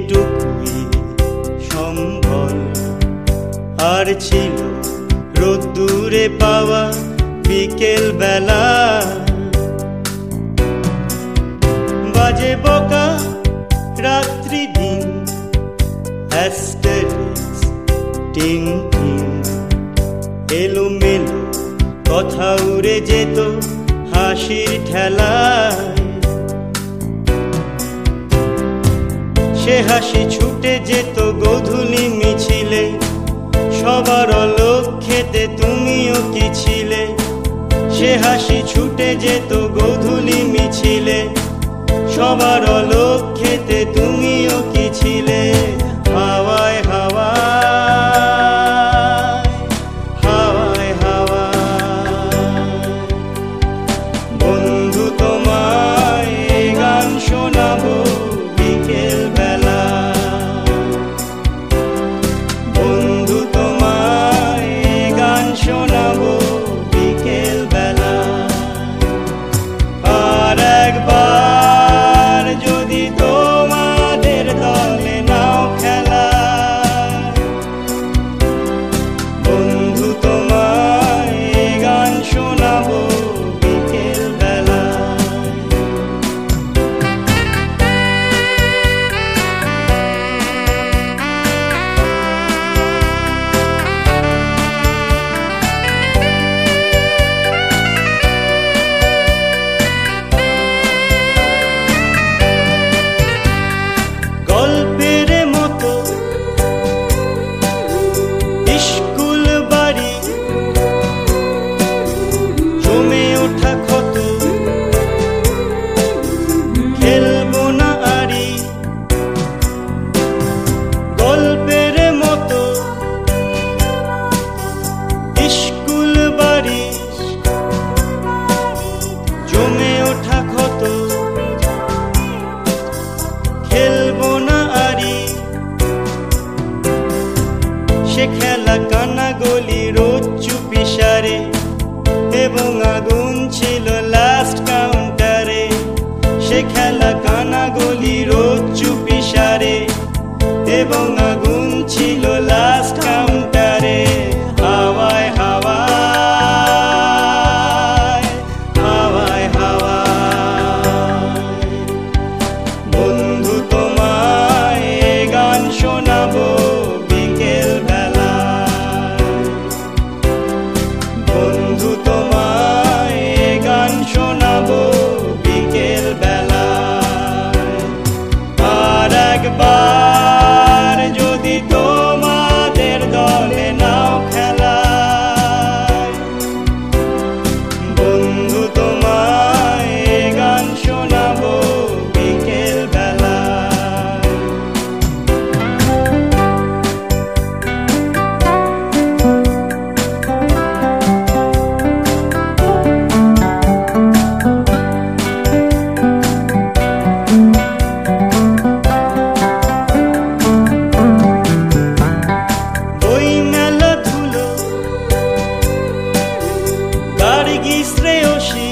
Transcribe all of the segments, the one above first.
এটুকুই সম্বল। আর ছিল রোদ্দুরে পাওয়া বিকেল বেলা, বাজে বকা রাত্রি দিন, অ্যাস্টেরিক্স টিং টিং, এলোমেলো কথা উড়ে যেত হাসির ঠেলায়। সে হাসি ছুটে যেত গোধূলি মিছিলে, সবার অলক্ষ্যেতে তুমিও কি ছিলে। সে হাসি ছুটে যেত গোধূলি মিছিলে, সবার অলক্ষ্যেতে তুমিও কি ছিলে। হাওয়ায় হাওয়ায়, হাওয়ায় হাওয়ায়, বন্ধু তোমায় গান শোনাবো বিকেল বেলা। বন্ধু তোমায় গান শোনাবো বিকেল বেলা। আর একবার যদি তোমাদের দলে নাও খেলা, বন্ধু তোমায় গান শোনাবো বিকেল বেলা। গল্পের মতো স্কুল বাড়ি, জমে ওঠা ক্ষত, খেলবো না আরি। গল্পের মতো স্কুল বাড়ি, জমে ওঠা ক্ষত, খেলবো না আরি। সে খেলা কানা গলি রোজ চুপি সারে, এবং আগুন ছিল লাস্ট কাউন্টারে। সে খেলা কানা গলি রোজ চুপি সারে, এবং আগুন ছিল লাস্ট কাউন্টারে। হাওয়ায় হাওয়ায়, হাওয়ায় হাওয়ায়, বন্ধু তোমায় গান শোনাবো বিকেল বেলা। বন্ধু তোমায় গান শোনাবো বিকেল বেলা। আর একবার যদি তোমাদের দলে নাও খেলা, বন্ধু তোমায় গান শোনাবো বিকেল বেলা। বই মেলা ধুলো, গার্গী শ্রেয়সী,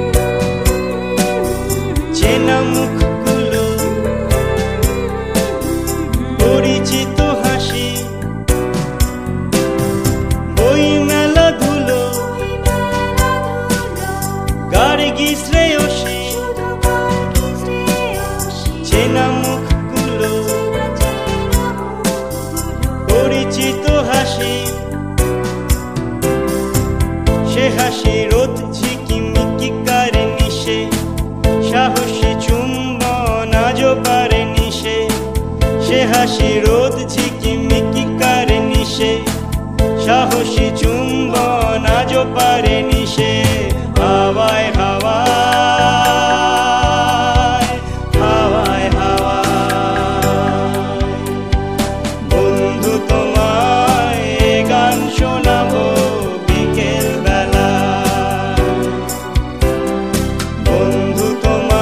চেনা মুখগুলো, পরিচিত হাসি। বই মেলা ধুলো, গার্গী শ্রেয়সী, চেনা মুখগুলো, পরিচিত হাসি। সে হাসি রোদ ঝিকিমিকি কারে নিশে, সাহসী চুম্বন আজও পারে নিশে। সে হাসি রোদ ঝিকিমিকি কারে নিশে, সাহসী চুম্বন আজও পারে নিশে। হাওয়ায় হাওয়ায়, হাওয়ায় হাওয়ায়, বন্ধু তোমায় গান শোনাবো বিকেল বেলা। বন্ধু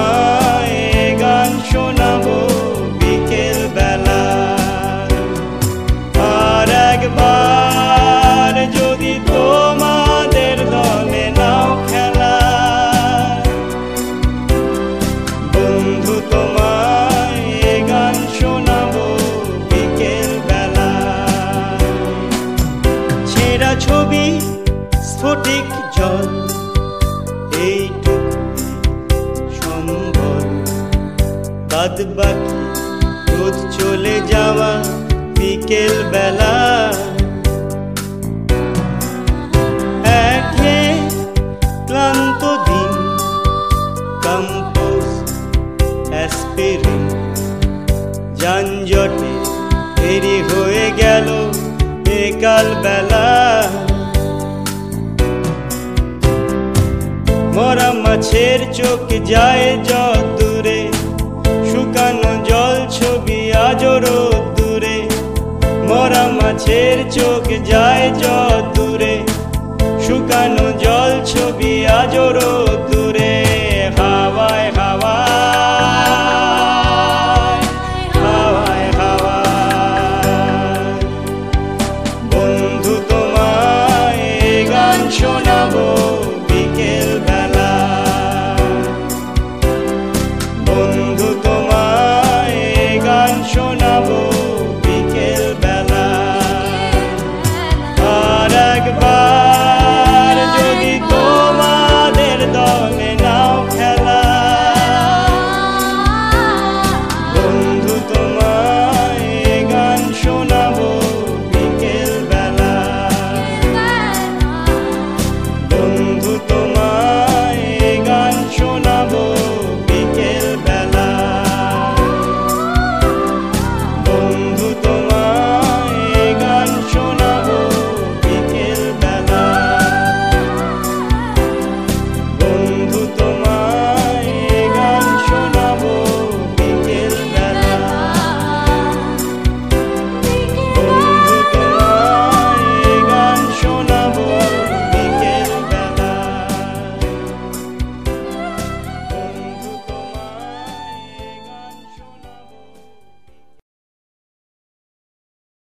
তোমায় গান শোনাবো বিকেল বেলা। বাদ বাকি রোদ চলে যাওয়া বিকেল বেলা, ক্লান্ত দিন কম্পোজ অ্যাসপিরিন, যানজটে দেরি হয়ে গেল বিকাল বেলা। মরা মাছের চোখ যায় যত দূরে, শুকানো জল ছবি আজও রোদ্দুরে। মরা মাছের চোখ যায় যত দূরে, শুকানো জল ছবি আজও রোদ্দুরে।